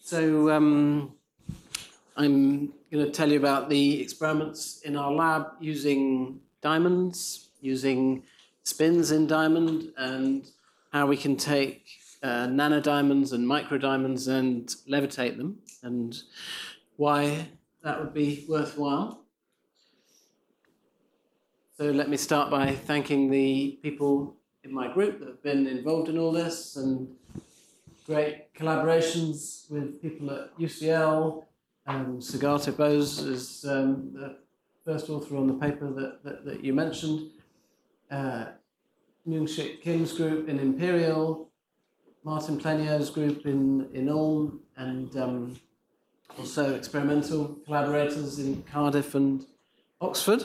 So I'm going to tell you about the experiments in our lab using diamonds, using spins in diamond, and how we can take nanodiamonds and microdiamonds and levitate them, and why that would be worthwhile. So let me start by thanking the people in my group that have been involved in all this, and great collaborations with people at UCL. Sugata Bose is the first author on the paper that you mentioned. Myung-Sik Kim's group in Imperial, Martin Plenio's group in Ulm, and also experimental collaborators in Cardiff and Oxford.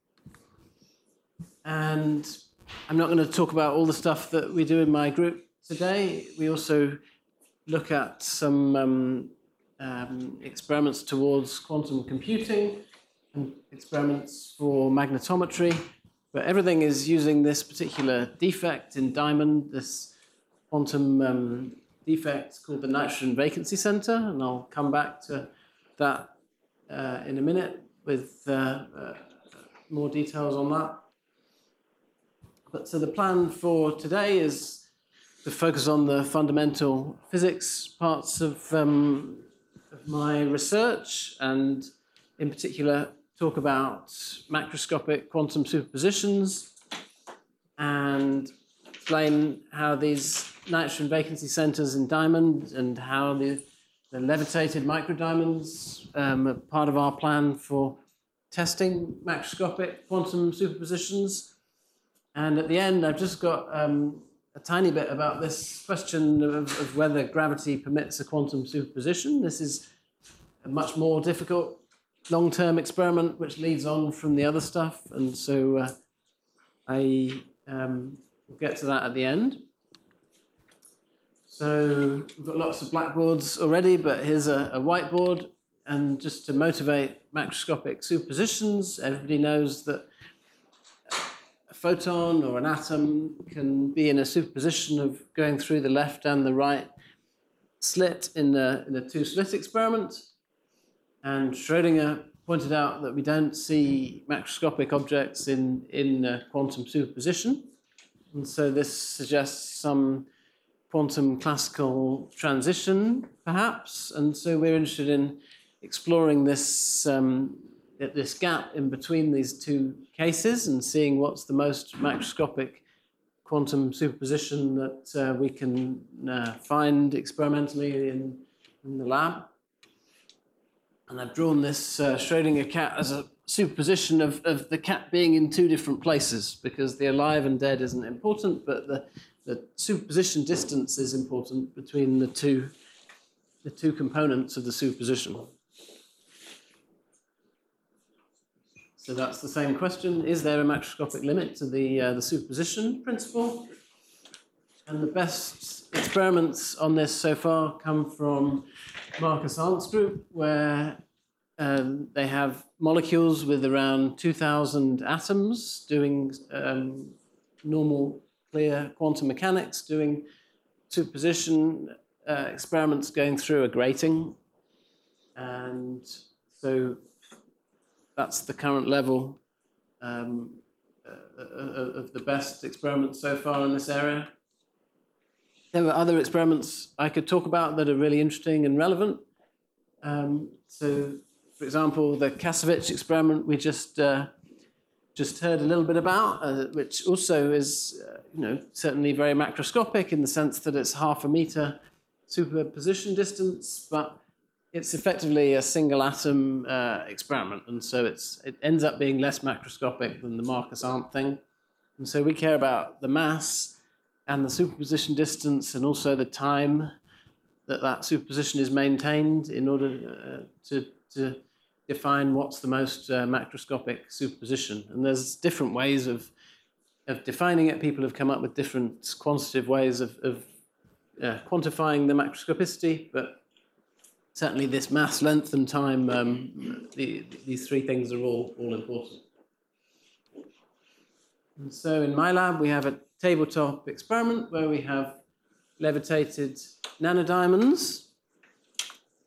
And I'm not going to talk about all the stuff that we do in my group today. We also look at some experiments towards quantum computing and experiments for magnetometry, but everything is using this particular defect in diamond, this quantum defect called the nitrogen vacancy center, and I'll come back to that in a minute with more details on that. But so the plan for today is to focus on the fundamental physics parts of my research, and in particular talk about macroscopic quantum superpositions and explain how these nitrogen vacancy centers in diamond and how the levitated microdiamonds are part of our plan for testing macroscopic quantum superpositions. And at the end, I've just got a tiny bit about this question of whether gravity permits a quantum superposition. This is a much more difficult long-term experiment, which leads on from the other stuff. And so I will get to that at the end. So we've got lots of blackboards already, but here's a whiteboard. And just to motivate macroscopic superpositions, everybody knows that a photon or an atom can be in a superposition of going through the left and the right slit in the two-slit experiment. And Schrödinger pointed out that we don't see macroscopic objects in quantum superposition. And so this suggests some quantum classical transition, perhaps. And so we're interested in exploring this gap in between these two cases and seeing what's the most macroscopic quantum superposition that we can find experimentally in the lab. And I've drawn this Schrödinger cat as a superposition of the cat being in two different places, because the alive and dead isn't important, but the superposition distance is important between the two components of the superposition. So that's the same question. Is there a macroscopic limit to the superposition principle? And the best experiments on this so far come from Marcus Arndt's group, where they have molecules with around 2,000 atoms doing normal clear quantum mechanics, doing superposition experiments going through a grating. And so that's the current level of the best experiments so far in this area. There were other experiments I could talk about that are really interesting and relevant. So, for example, the Kasevich experiment we just heard a little bit about, which also is, certainly very macroscopic in the sense that it's 0.5 meter superposition distance, but it's effectively a single atom experiment, and so it ends up being less macroscopic than the Marcus Arndt thing. And so we care about the mass and the superposition distance, and also the time that superposition is maintained in order to define what's the most macroscopic superposition. And there's different ways of defining it. People have come up with different quantitative ways of quantifying the macroscopicity, but certainly this mass, length, and time, these three things are all important. And so in my lab, we have a tabletop experiment where we have levitated nanodiamonds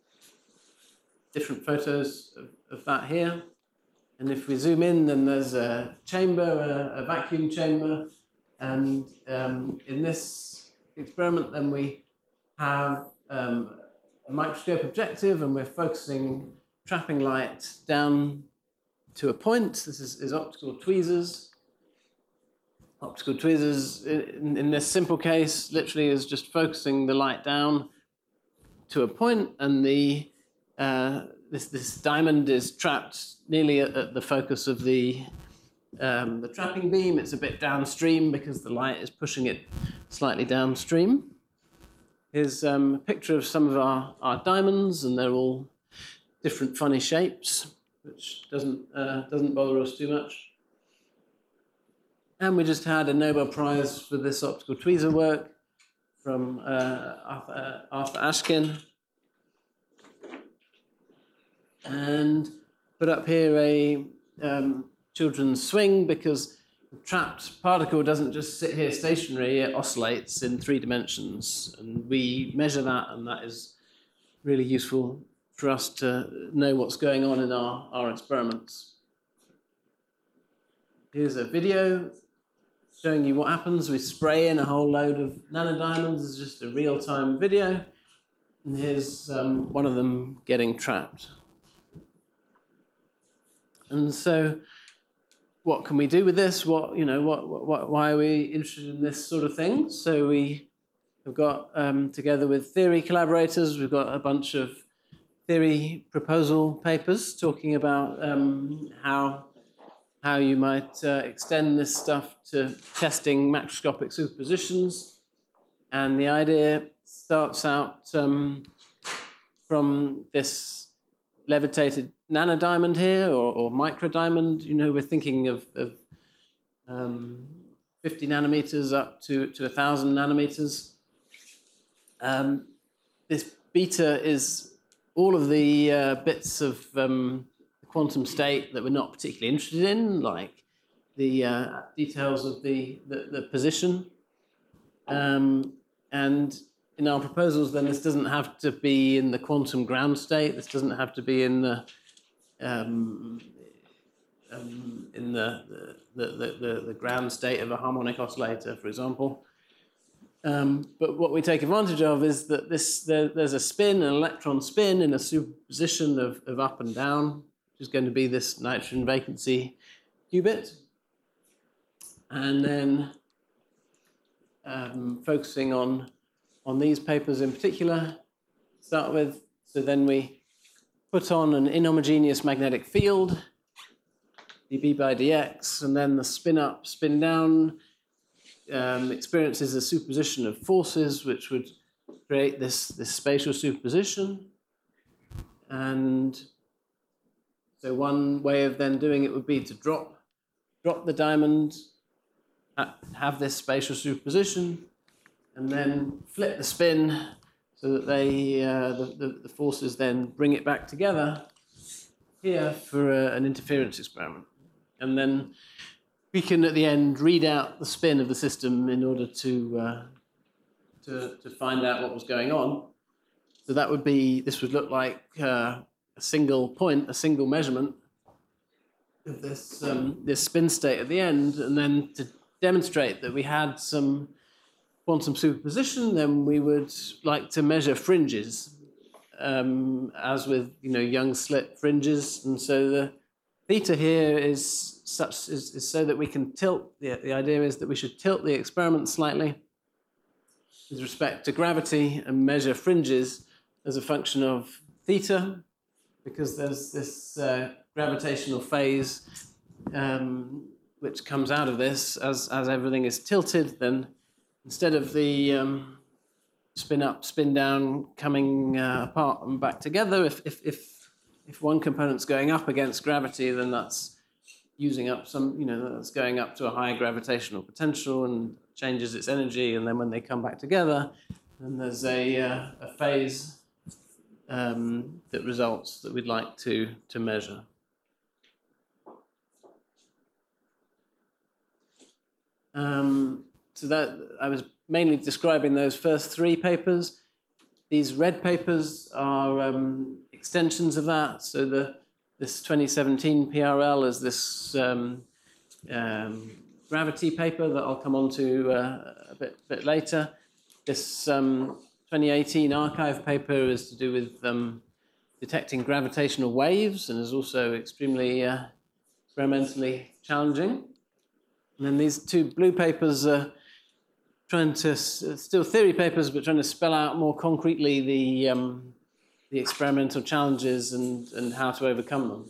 different photos of that here. And if we zoom in, then there's a chamber, a vacuum chamber. And in this experiment, then we have a microscope objective, and we're focusing trapping light down to a point. This is optical tweezers. Optical tweezers, in this simple case, literally is just focusing the light down to a point, and this diamond is trapped nearly at the focus of the trapping beam. It's a bit downstream because the light is pushing it slightly downstream. Here's a picture of some of our diamonds, and they're all different funny shapes, which doesn't bother us too much. And we just had a Nobel Prize for this optical tweezer work from Arthur Ashkin. And put up here a children's swing, because the trapped particle doesn't just sit here stationary, it oscillates in 3 dimensions. And we measure that, and that is really useful for us to know what's going on in our experiments. Here's a video showing you what happens. We spray in a whole load of nanodiamonds. It's just a real-time video. And here's one of them getting trapped. And so what can we do with this? Why are we interested in this sort of thing? So we have got, together with theory collaborators, we've got a bunch of theory proposal papers talking about how you might extend this stuff to testing macroscopic superpositions. And the idea starts out from this levitated nanodiamond here, or microdiamond. We're thinking of 50 nanometers up to 1,000 nanometers. This beta is all of the bits of the quantum state that we're not particularly interested in, like the details of the position. And in our proposals, then, this doesn't have to be in the quantum ground state. This doesn't have to be in the ground state of a harmonic oscillator, for example. But what we take advantage of is that there's a spin, an electron spin, in a superposition of up and down, which is going to be this nitrogen vacancy qubit. And then focusing on these papers in particular, start with, so then we put on an inhomogeneous magnetic field, dB by dx, and then the spin up, spin down experiences a superposition of forces, which would create this spatial superposition. And so one way of then doing it would be to drop the diamond, have this spatial superposition, and then flip the spin so that the forces then bring it back together here for an interference experiment. And then we can, at the end, read out the spin of the system in order to find out what was going on. So that would be, this would look like a single point, a single measurement of this spin state at the end. And then to demonstrate that we had some quantum superposition, then we would like to measure fringes, as with young slit fringes. And so the theta here is so that we can tilt. The idea is that we should tilt the experiment slightly with respect to gravity and measure fringes as a function of theta, because there's this gravitational phase which comes out of this as everything is tilted. Then instead of the spin up, spin down coming apart and back together, if one component's going up against gravity, then that's using up that's going up to a higher gravitational potential and changes its energy. And then when they come back together, then there's a phase that results that we'd like to measure. So that I was mainly describing those first 3 papers. These red papers are extensions of that. So this 2017 PRL is this gravity paper that I'll come on to a bit later. This 2018 archive paper is to do with detecting gravitational waves and is also extremely experimentally challenging. And then these two blue papers are trying to, still theory papers, but trying to spell out more concretely the experimental challenges and how to overcome them.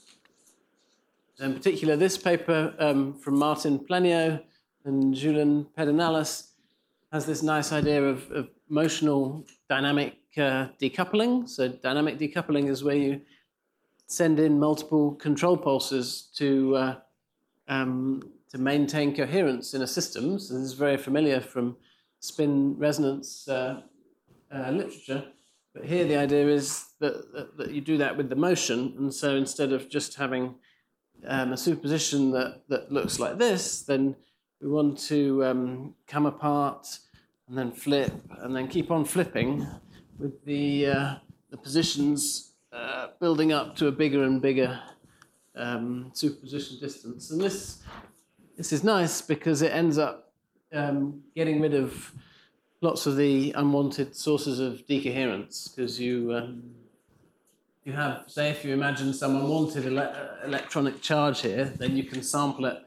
In particular, this paper from Martin Plenio and Julian Pedernales has this nice idea of motional dynamic decoupling. So dynamic decoupling is where you send in multiple control pulses to maintain coherence in a system. So this is very familiar from spin resonance literature. But here the idea is that you do that with the motion. And so instead of just having a superposition that looks like this, then we want to come apart and then flip and then keep on flipping with the positions building up to a bigger and bigger superposition distance. And this is nice because it ends up getting rid of lots of the unwanted sources of decoherence, because you have, say, if you imagine someone wanted electronic charge here, then you can sample it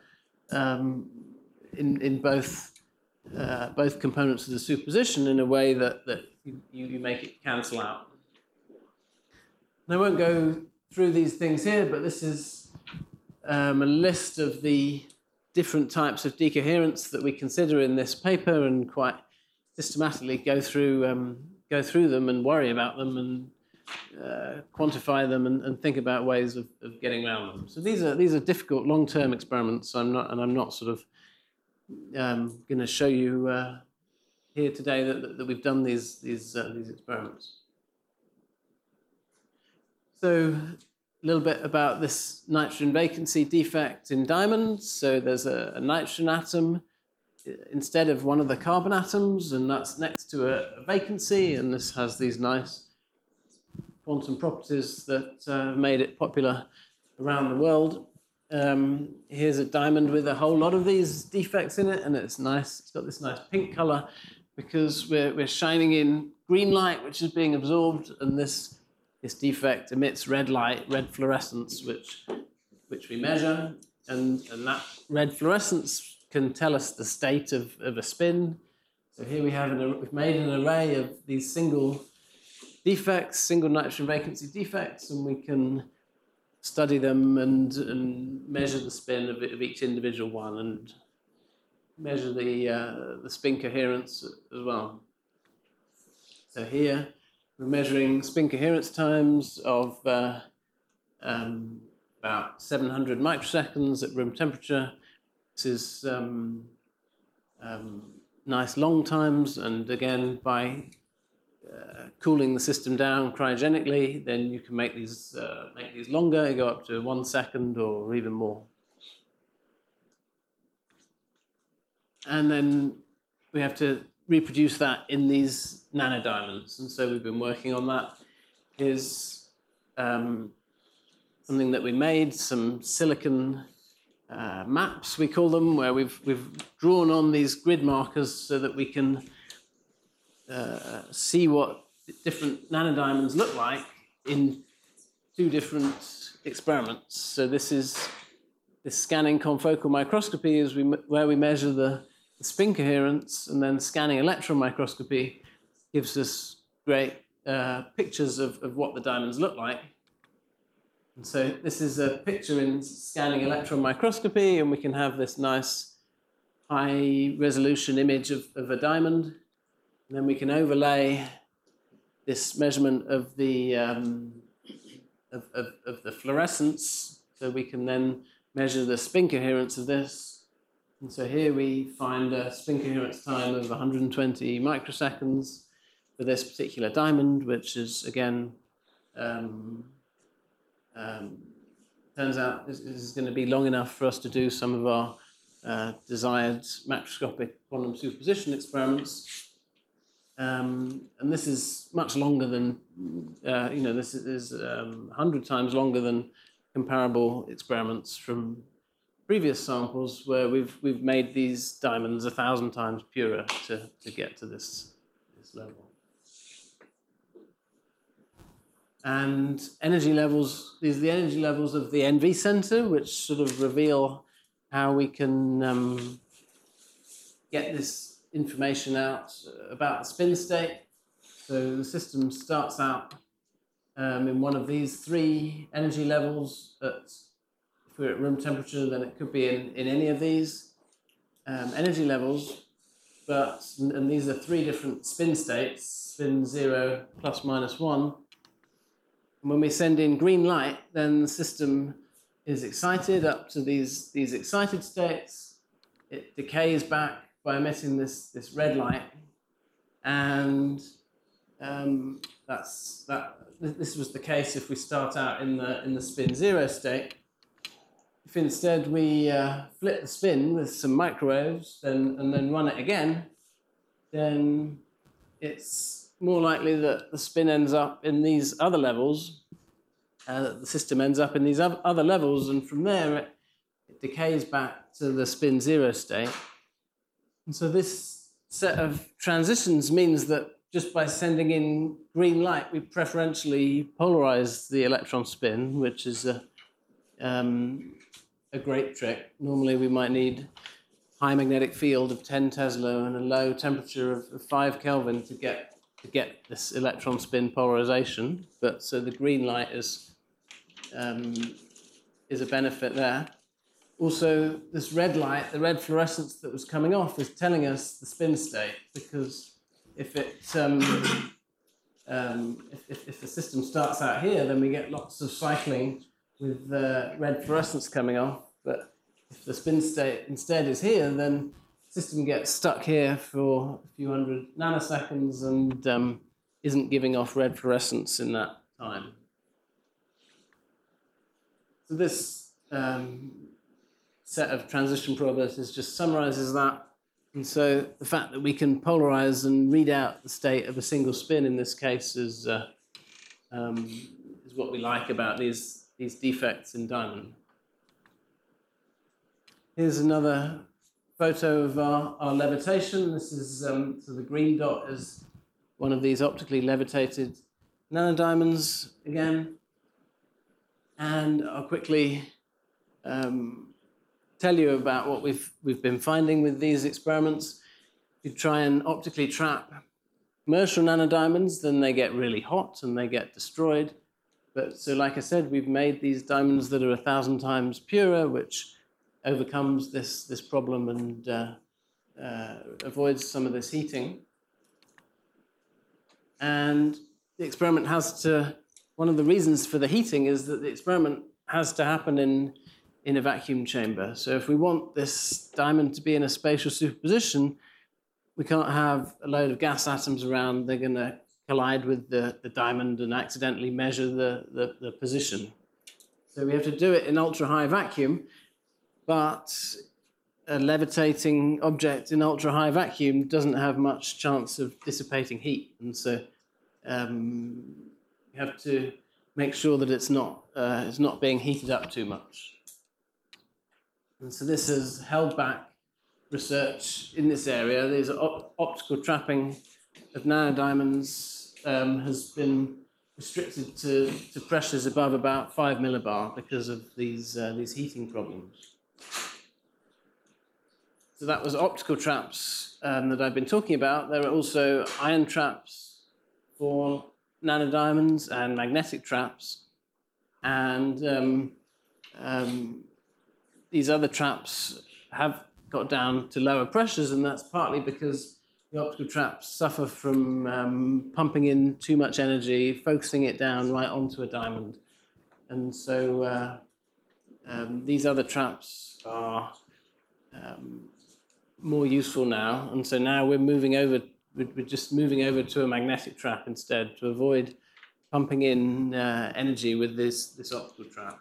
in both components of the superposition in a way that you make it cancel out. And I won't go through these things here, but this is a list of the different types of decoherence that we consider in this paper, and quite systematically go through them and worry about them and quantify them and think about ways of getting around them. So these are difficult long-term experiments. I'm not sort of going to show you here today that we've done these experiments. So a little bit about this nitrogen vacancy defect in diamonds. So there's a nitrogen atom instead of one of the carbon atoms, and that's next to a vacancy, and this has these nice quantum properties that made it popular around the world. Here's a diamond with a whole lot of these defects in it, and it's nice. It's got this nice pink color because we're shining in green light, which is being absorbed, and this defect emits red light, red fluorescence, which we measure, and that red fluorescence can tell us the state of a spin. So here we've made an array of these single defects, single nitrogen vacancy defects, and we can study them and measure the spin of each individual one and measure the spin coherence as well. So here we're measuring spin coherence times of about 700 microseconds at room temperature. This is nice long times, and again, by cooling the system down cryogenically, then you can make these longer. You go up to 1 second or even more. And then we have to reproduce that in these nanodiamonds, and so we've been working on that. Here's something that we made, some silicon maps, we call them, where we've drawn on these grid markers so that we can see what different nanodiamonds look like in two different experiments. So this scanning confocal microscopy is where we measure the spin coherence, and then scanning electron microscopy gives us great pictures of what the diamonds look like. And so this is a picture in scanning electron microscopy, and we can have this nice high resolution image of a diamond. And then we can overlay this measurement of the fluorescence, so we can then measure the spin coherence of this. And so here we find a spin coherence time of 120 microseconds for this particular diamond, which is, again, turns out this is going to be long enough for us to do some of our desired macroscopic quantum superposition experiments. And this is much longer than, this is 100 times longer than comparable experiments from previous samples where we've made these diamonds 1,000 times purer to get to this level. And energy levels, these are the energy levels of the NV center, which sort of reveal how we can get this information out about the spin state. So the system starts out in one of these 3 energy levels. If we're at room temperature, then it could be in any of these energy levels. And these are 3 different spin states, spin 0, plus, minus 1. And when we send in green light, then the system is excited up to these excited states. It decays back by emitting this red light, and this was the case if we start out in the spin 0 state. If instead we flip the spin with some microwaves and then run it again, then it's more likely that the spin ends up in these other levels, the system ends up in these other levels, and from there it decays back to the spin 0 state. And so this set of transitions means that just by sending in green light, we preferentially polarize the electron spin, which is a great trick. Normally we might need high magnetic field of 10 Tesla and a low temperature of 5 Kelvin to get this electron spin polarization. But so the green light is a benefit there. Also, this red light, the red fluorescence that was coming off, is telling us the spin state, because if the system starts out here, then we get lots of cycling with red fluorescence coming off. But if the spin state instead is here, then the system gets stuck here for a few hundred nanoseconds and isn't giving off red fluorescence in that time. So this set of transition probabilities just summarizes that. And so the fact that we can polarize and read out the state of a single spin in this case is what we like about these defects in diamond. Here's another photo of our levitation. This is so the green dot is one of these optically levitated nanodiamonds again. And I'll quickly tell you about what we've been finding with these experiments. If you try and optically trap commercial nanodiamonds, then they get really hot and they get destroyed. But so, like I said, we've made these diamonds that are 1,000 times purer, which overcomes this problem and avoids some of this heating. And the experiment one of the reasons for the heating is that the experiment has to happen in a vacuum chamber. So if we want this diamond to be in a spatial superposition, we can't have a load of gas atoms around. They're going to collide with the diamond and accidentally measure the position. So we have to do it in ultra-high vacuum, but a levitating object in ultra-high vacuum doesn't have much chance of dissipating heat. And so you have to make sure that it's not being heated up too much. And so this has held back research in this area. These optical trapping of nanodiamonds has been restricted to pressures above about 5 millibar because of these heating problems. So that was optical traps that I've been talking about. There are also ion traps for nanodiamonds and magnetic traps. And these other traps have got down to lower pressures, and that's partly because the optical traps suffer from pumping in too much energy, focusing it down right onto a diamond. And so these other traps are more useful now. And so now we're just moving over to a magnetic trap instead to avoid pumping in energy with this optical trap.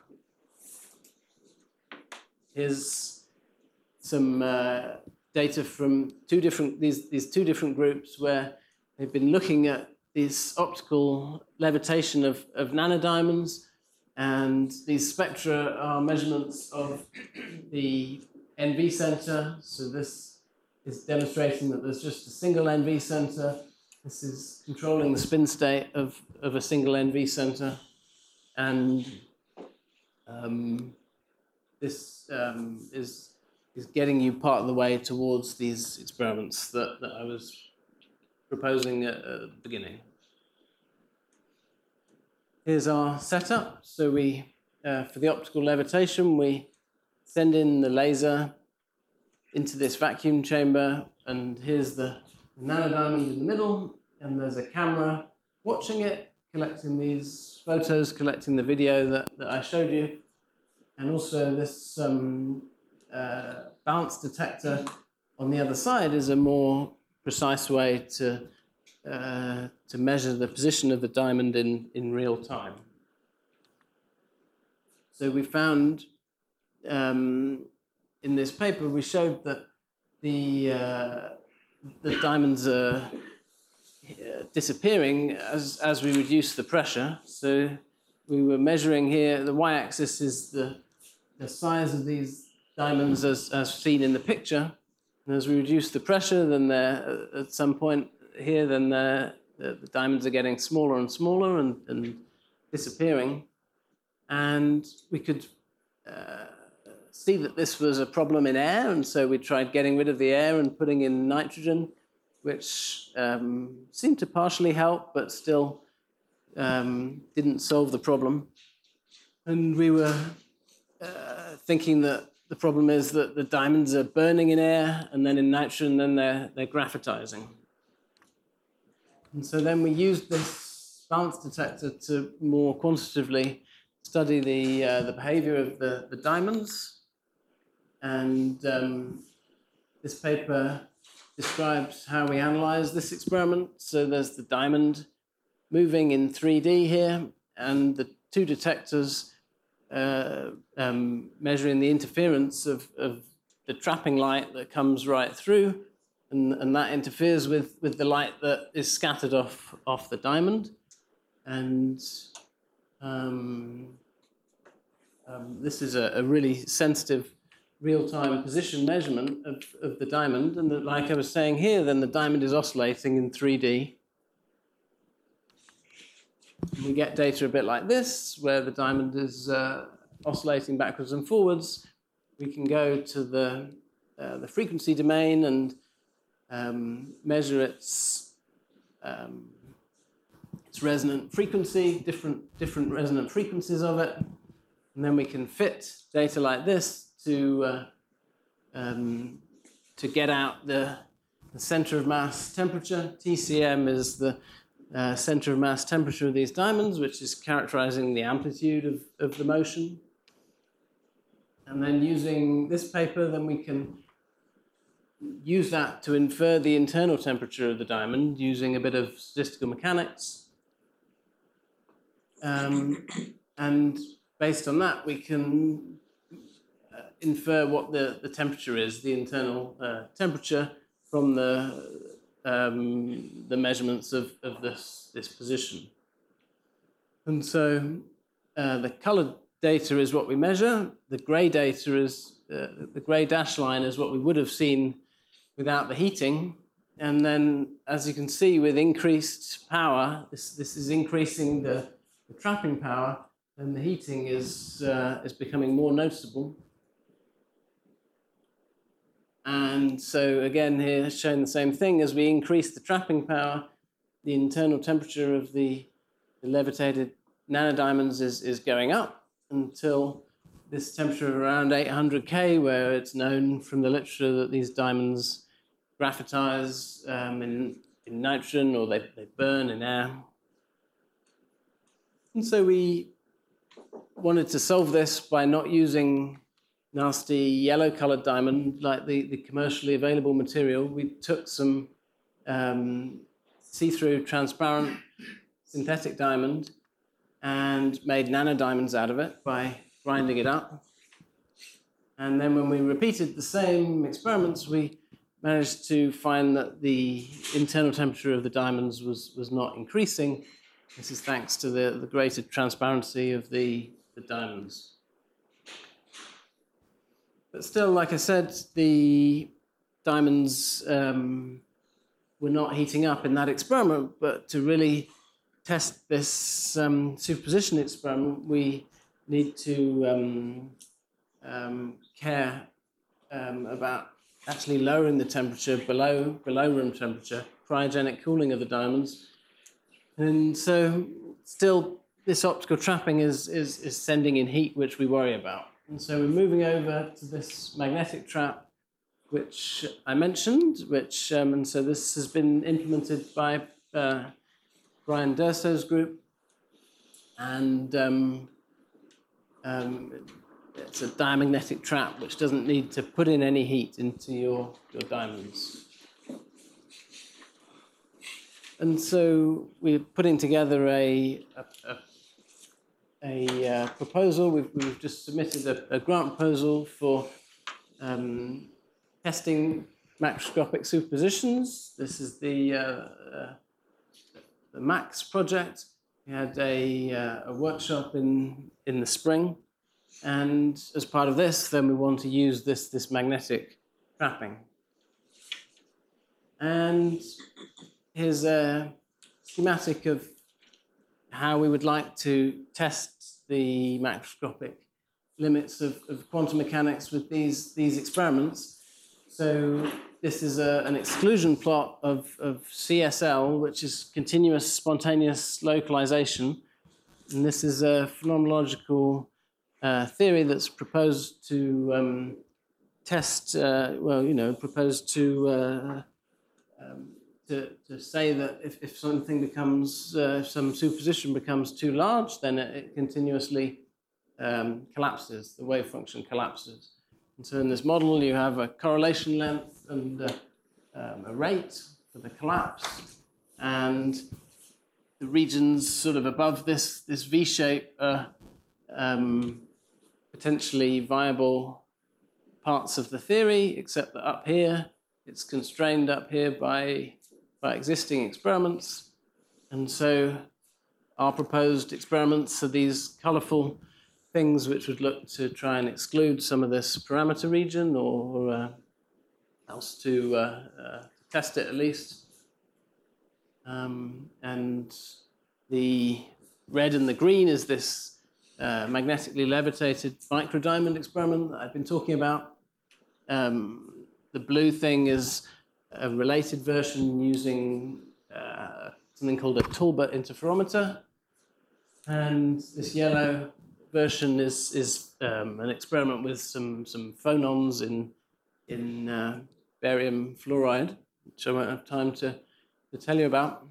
Here's some data from these two different groups where they've been looking at this optical levitation of nanodiamonds, and these spectra are measurements of the NV center. So this is demonstrating that there's just a single NV center. This is controlling the spin state of a single NV center. And this is getting you part of the way towards these experiments that I was proposing at the beginning. Here's our setup. So we, for the optical levitation, we send in the laser into this vacuum chamber, and here's the nanodiamond in the middle, and there's a camera watching it, collecting these photos, collecting the video that I showed you, and also this bounce detector on the other side is a more precise way to measure the position of the diamond in real time. So we found in this paper, we showed that the diamonds are disappearing as we reduce the pressure. So we were measuring here, the y-axis is the size of these diamonds as seen in the picture. And as we reduce the pressure, then they're, at some point here, then the diamonds are getting smaller and smaller and disappearing. And we could see that this was a problem in air, and so we tried getting rid of the air and putting in nitrogen, which seemed to partially help, but still didn't solve the problem. And we were thinking that the problem is that the diamonds are burning in air, and then in nitrogen, then they're graphitizing. And so then we used this bounce detector to more quantitatively study the behavior of the diamonds. And this paper describes how we analyze this experiment. So there's the diamond moving in 3D here, and the two detectors measuring the interference of the trapping light that comes right through, and that interferes with the light that is scattered off the diamond. And this is a really sensitive real-time position measurement of the diamond. And like I was saying here, then the diamond is oscillating in 3D. And we get data a bit like this, where the diamond is oscillating backwards and forwards. We can go to the frequency domain and measure its resonant frequency, different resonant frequencies of it. And then we can fit data like this to get out the center of mass temperature. TCM is the center of mass temperature of these diamonds, which is characterizing the amplitude of the motion. And then using this paper, then we can use that to infer the internal temperature of the diamond using a bit of statistical mechanics. And based on that, we can infer what the temperature is, the internal temperature, from the measurements of this position. And so the colored data is what we measure. The gray data is, the gray dash line is what we would have seen without the heating. And then, as you can see, with increased power, this is increasing the trapping power, and the heating is becoming more noticeable. And so again here showing the same thing. As we increase the trapping power, the internal temperature of the levitated nanodiamonds is going up until this temperature of around 800 K, where it's known from the literature that these diamonds graphitize in nitrogen, or they burn in air. And so we wanted to solve this by not using nasty yellow-colored diamond like the commercially available material. We took some see-through transparent synthetic diamond and made nanodiamonds out of it by grinding it up. And then when we repeated the same experiments, we managed to find that the internal temperature of the diamonds was not increasing. This is thanks to the greater transparency of the diamonds. But still, like I said, the diamonds were not heating up in that experiment. But to really test this superposition experiment, we need to care about actually lowering the temperature below room temperature, cryogenic cooling of the diamonds. And so still this optical trapping is sending in heat, which we worry about. And so we're moving over to this magnetic trap, which I mentioned, and so this has been implemented by Brian Durso's group. And it's a diamagnetic trap which doesn't need to put in any heat into your diamonds. And so we're putting together a proposal. We've just submitted a grant proposal for testing macroscopic superpositions. This is the MAX project. We had a workshop in the spring. And as part of this, then we want to use this magnetic trapping. And here's a schematic of how we would like to test the macroscopic limits of quantum mechanics with these experiments. So this is an exclusion plot of CSL, which is continuous spontaneous localization. And this is a phenomenological theory that's proposed to test, proposed to say that if something becomes, if some superposition becomes too large, then it continuously collapses, the wave function collapses. And so in this model, you have a correlation length and a rate for the collapse, and the regions sort of above this V shape are potentially viable parts of the theory, except that up here, it's constrained up here by existing experiments. And so our proposed experiments are these colorful things which would look to try and exclude some of this parameter region, or else to test it at least. And the red and the green is this magnetically levitated microdiamond experiment that I've been talking about. The blue thing is a related version using something called a Talbot interferometer. And this yellow version is an experiment with some phonons in barium fluoride, which I won't have time to tell you about.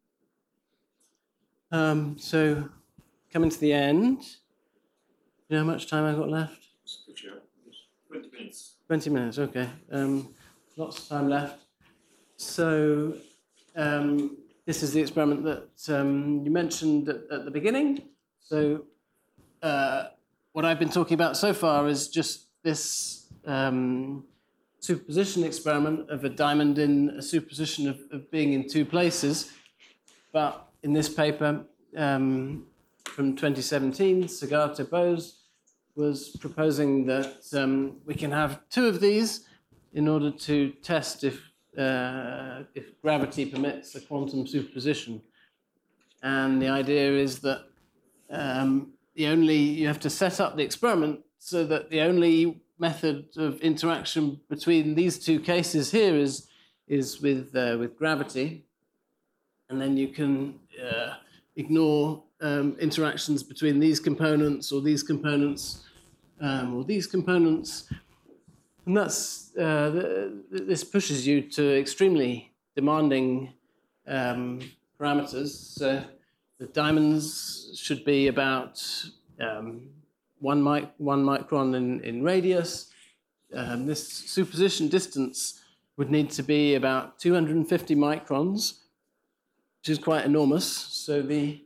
So coming to the end, you know how much time I've got left? 20 minutes. 20 minutes, okay. Lots of time left. So this is the experiment that you mentioned at the beginning. So what I've been talking about so far is just this superposition experiment of a diamond in a superposition of being in two places. But in this paper from 2017, Sagata-Bose was proposing that we can have two of these in order to test if gravity permits a quantum superposition. And the idea is that you have to set up the experiment so that the only method of interaction between these two cases here is with gravity, and then you can ignore interactions between these components or these components or these components, and that's this pushes you to extremely demanding parameters. So the diamonds should be about 1 micron in radius. This superposition distance would need to be about 250 microns, which is quite enormous. So the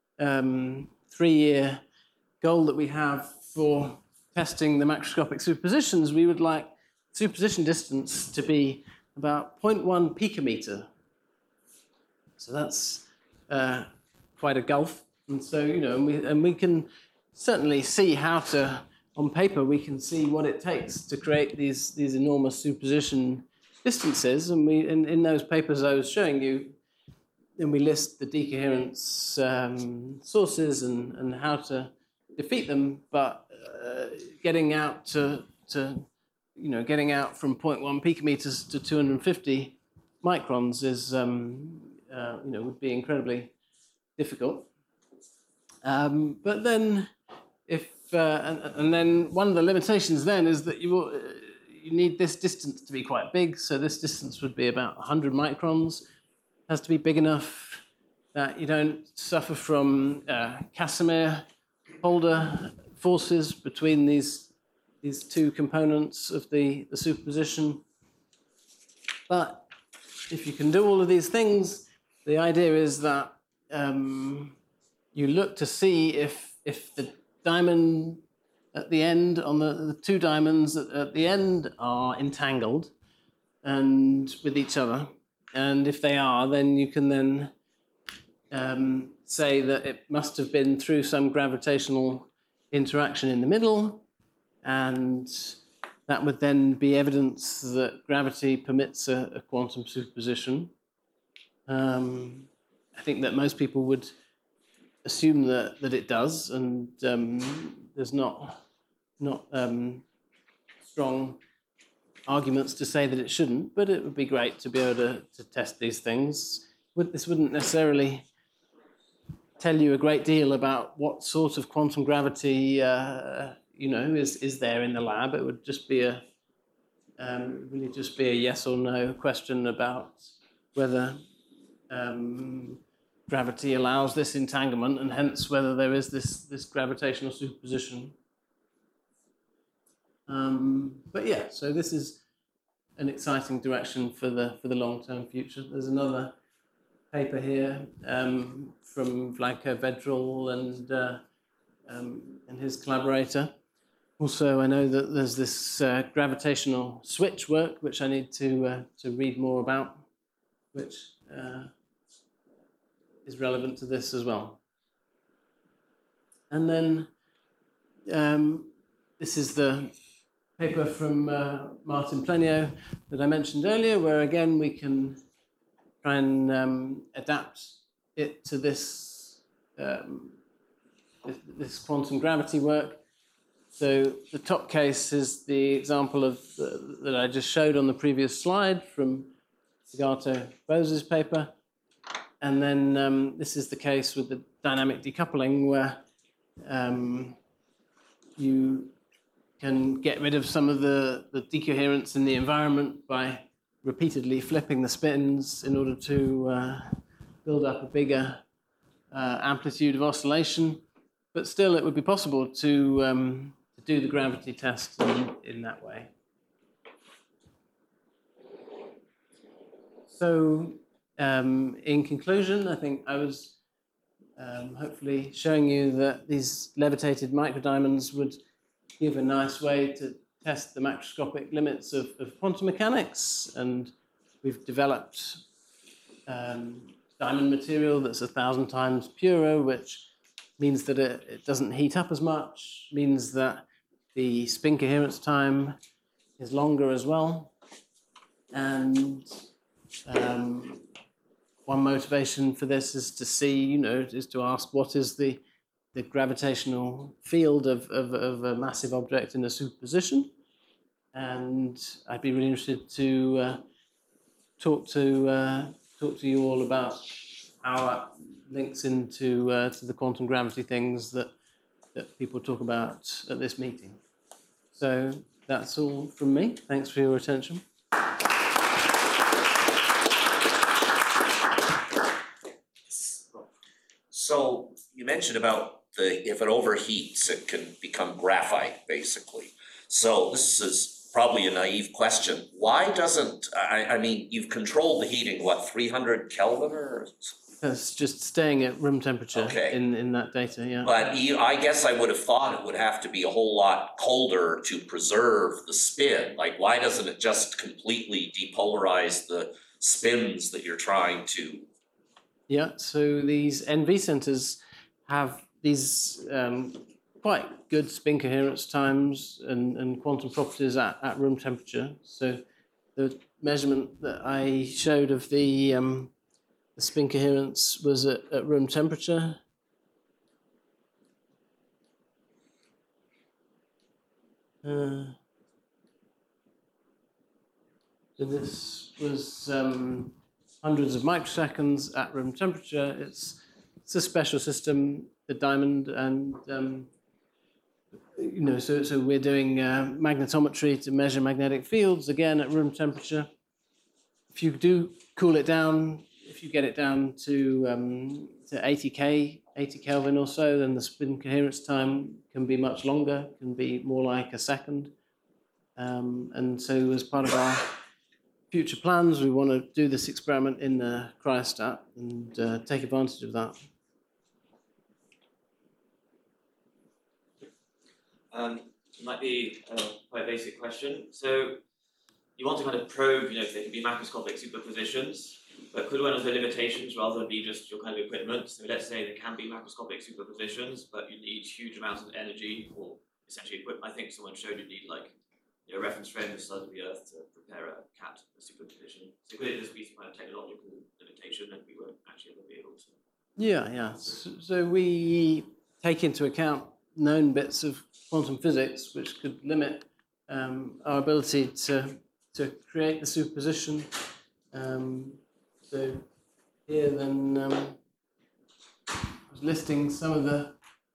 3-year goal that we have for testing the macroscopic superpositions, we would like superposition distance to be about 0.1 picometer. So that's quite a gulf. And so, and we can certainly see how to, on paper, we can see what it takes to create these enormous superposition distances. And in those papers I was showing you, then we list the decoherence sources and how to defeat them. But getting out getting out from 0.1 picometers to 250 microns is, would be incredibly difficult. But then, and then one of the limitations then is that you need this distance to be quite big. So this distance would be about 100 microns. It has to be big enough that you don't suffer from Casimir-Holder forces between these two components of the superposition. But if you can do all of these things, the idea is that you look to see if the diamond at the end, on the two diamonds at the end, are entangled and with each other. And if they are, then you can then say that it must have been through some gravitational interaction in the middle, and that would then be evidence that gravity permits a quantum superposition. I think that most people would assume that it does, and there's not strong arguments to say that it shouldn't, but it would be great to be able to test these things. This wouldn't necessarily tell you a great deal about what sort of quantum gravity is there in the lab. It would just be really just be a yes or no question about whether gravity allows this entanglement, and hence whether there is this gravitational superposition. But yeah, so this is an exciting direction for the long-term future. There's another paper here from Vladko Vedral and his collaborator. Also, I know that there's this gravitational switch work, which I need to read more about, which is relevant to this as well. And then this is the paper from Martin Plenio that I mentioned earlier, where again we can try and adapt it to this quantum gravity work. So the top case is the example of that I just showed on the previous slide from Segato-Bose's paper. And then this is the case with the dynamic decoupling, where you can get rid of some of the decoherence in the environment by repeatedly flipping the spins in order to build up a bigger amplitude of oscillation. But still, it would be possible to do the gravity test in that way. So, in conclusion, I think I was hopefully showing you that these levitated microdiamonds would give a nice way to test the macroscopic limits of quantum mechanics, and we've developed diamond material that's 1,000 times purer, which means that it doesn't heat up as much, means that the spin coherence time is longer as well. And one motivation for this is to see, is to ask what is the gravitational field of a massive object in a superposition. And I'd be really interested to talk to you all about how that links into to the quantum gravity things that people talk about at this meeting. So that's all from me. Thanks for your attention. So you mentioned about if it overheats, it can become graphite, basically. So this is probably a naive question. Why doesn't, I mean, you've controlled the heating, 300 Kelvin or That's just staying at room temperature Okay. in that data, yeah. But I guess I would have thought it would have to be a whole lot colder to preserve the spin. Like, why doesn't it just completely depolarize the spins that you're trying to? Yeah, so these NV centers have these quite good spin coherence times and quantum properties at room temperature. So the measurement that I showed of the spin coherence was at room temperature. So this was hundreds of microseconds at room temperature. It's a special system, the diamond, and so we're doing magnetometry to measure magnetic fields again at room temperature. If you do cool it down, if you get it down to 80 Kelvin or so, then the spin coherence time can be much longer, can be more like a second. And so as part of our future plans, we want to do this experiment in the cryostat and take advantage of that. It might be quite a basic question. So you want to kind of probe, if there can be macroscopic superpositions, but could one of the limitations rather than be just your kind of equipment? So let's say there can be macroscopic superpositions, but you need huge amounts of energy or essentially equipment. I think someone showed you need like a reference frame the size of the Earth to prepare a CAT superposition. So could it just be some kind of technological limitation and we won't actually ever be able to? Yeah. So we take into account known bits of quantum physics which could limit our ability to create the superposition. So here then I was listing some of the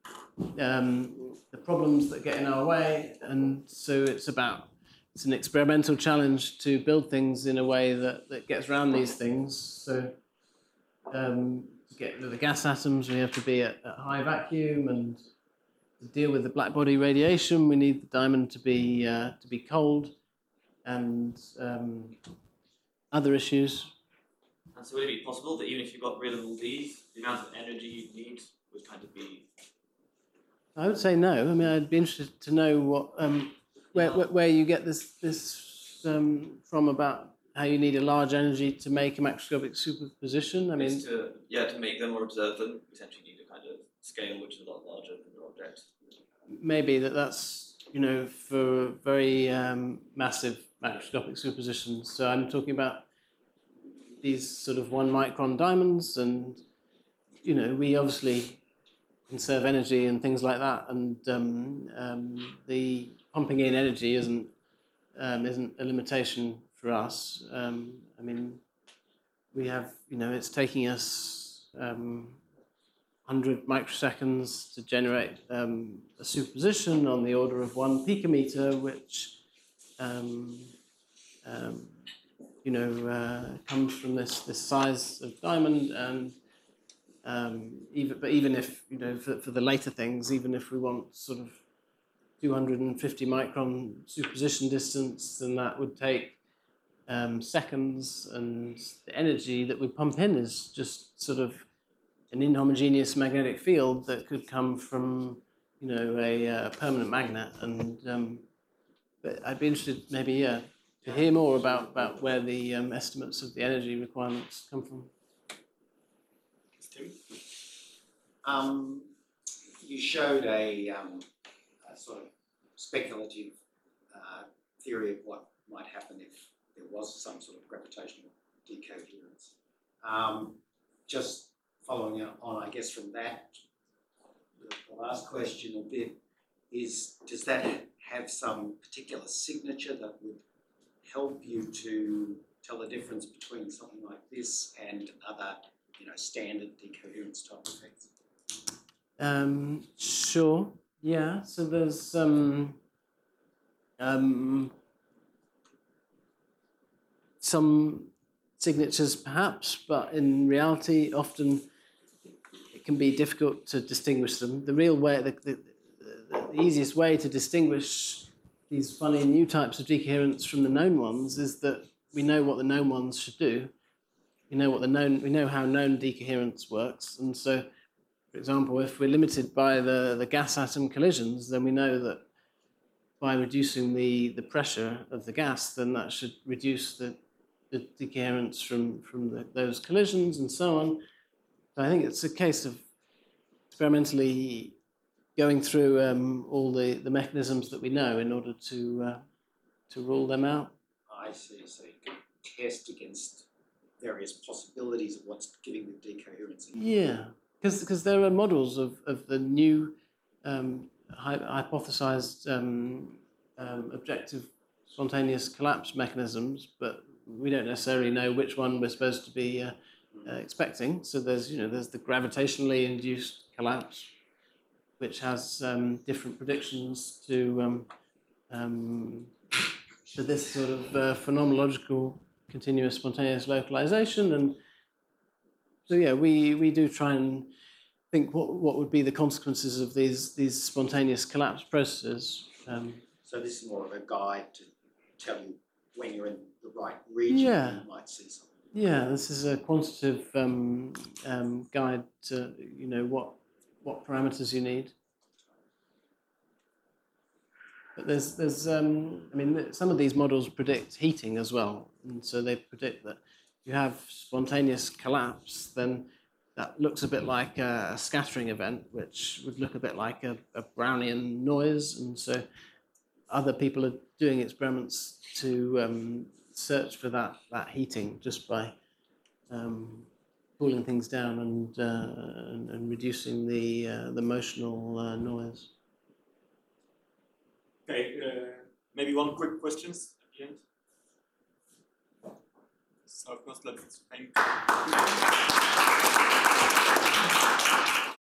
problems that get in our way, and so it's an experimental challenge to build things in a way that gets around these things. So to get the gas atoms, we have to be at high vacuum, and to deal with the black body radiation, we need the diamond to be cold, and other issues. And so would it be possible that even if you got rid of all these, the amount of energy you'd need would kind of be? I would say no. I mean, I'd be interested to know what where you get this from about how you need a large energy to make a macroscopic superposition. I mean, to make them or observe them, you essentially need a kind of scale which is a lot larger than your object. Maybe that's for very massive macroscopic superpositions. So I'm talking about these sort of 1 micron diamonds, and we obviously conserve energy and things like that, and the pumping in energy isn't a limitation for us. I mean, we have it's taking us 100 microseconds to generate a superposition on the order of 1 picometer, which comes from this size of diamond, and even if for the later things, even if we want sort of 250 micron superposition distance, then that would take seconds, and the energy that we pump in is just sort of an inhomogeneous magnetic field that could come from a permanent magnet, and but I'd be interested maybe to hear more about where the estimates of the energy requirements come from. You showed a sort of speculative theory of what might happen if there was some sort of gravitational decoherence. Just following on, I guess, from that, the last question a bit is, does that have some particular signature that would help you to tell the difference between something like this and other, standard decoherence type effects? Sure. Yeah. So there's some signatures perhaps, but in reality, often it can be difficult to distinguish them. The real way, the easiest way to distinguish these funny new types of decoherence from the known ones is that we know what the known ones should do. we know how known decoherence works, and so, for example, if we're limited by the gas atom collisions, then we know that by reducing the pressure of the gas, then that should reduce the decoherence from those collisions and so on. So I think it's a case of experimentally going through all the mechanisms that we know in order to rule them out. I see, so you can test against various possibilities of what's giving the decoherence. Yeah, because there are models of the new hypothesized objective spontaneous collapse mechanisms, but we don't necessarily know which one we're supposed to be expecting. So there's the gravitationally induced collapse, which has different predictions to this sort of phenomenological continuous spontaneous localization. And so yeah, we do try and think what would be the consequences of these spontaneous collapse processes. So this is more of a guide to tell you when you're in the right region, Yeah. you might see something. Yeah, this is a quantitative guide to what parameters you need. But there's I mean, some of these models predict heating as well, and so they predict that if you have spontaneous collapse, then that looks a bit like a scattering event, which would look a bit like a Brownian noise, and so other people are doing experiments to search for that heating just by cooling things down and reducing the motional noise. Okay, maybe one quick questions at the end. So of course, let's thank